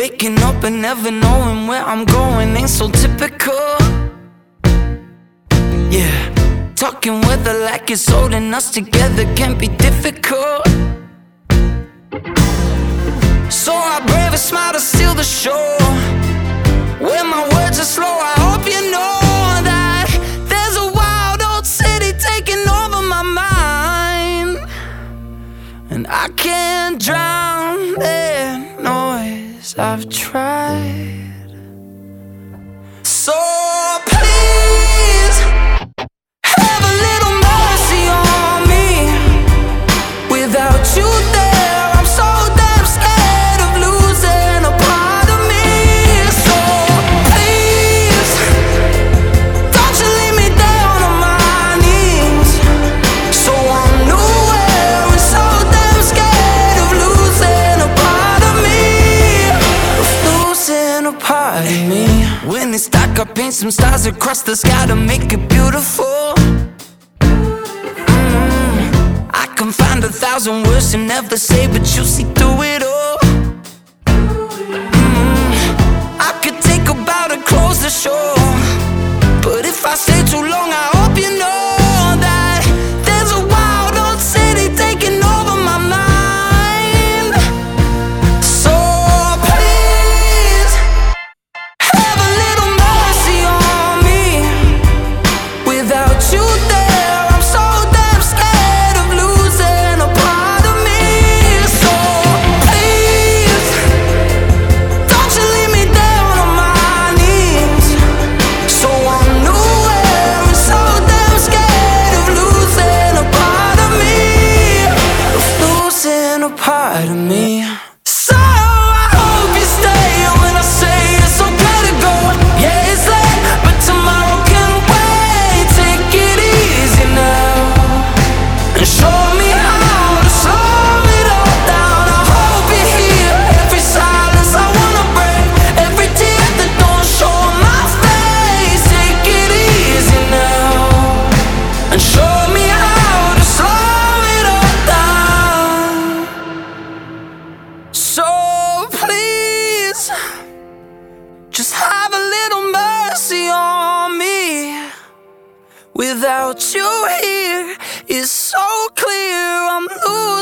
Waking up and never knowing where I'm going ain't so typical. Yeah, talking weather like it's holding us together can be difficult. So I brave a smile to steal the show. When my words are slow, I hope you know that there's a wild old city taking over my mind, and I can't drown their noise. I've tried. So please have a little mercy on me. Without you there, I'm so damn scared of losing a part of me. So please don't you leave me down on my knees. So I'm nowhere and so damn scared of losing a part of me. Of losing a part of me. When it's dark, I paint some stars across the sky to make it beautiful. I can find 1,000 words to never say, but you see through it all. I could take a bow to close the show, but if I stay too long, I hope you know that there's a wild old city taking over my mind. So please have a little mercy on me. Without you there, I'm so damn scared of losing a part of me. So please don't you leave me down on my knees. So I'm nowhere and so damn scared of losing a part of me. Of losing a part of me. So I hope you stay when I say it's okay to go. Yeah, it's late, but tomorrow can wait. Take it easy now and show me how to slow it all down. I hope you hear every silence I wanna break, every tear that don't show my face. Take it easy now and show me how to slow it all down. So please just have a little mercy on me. Without you here, it's so clear I'm losing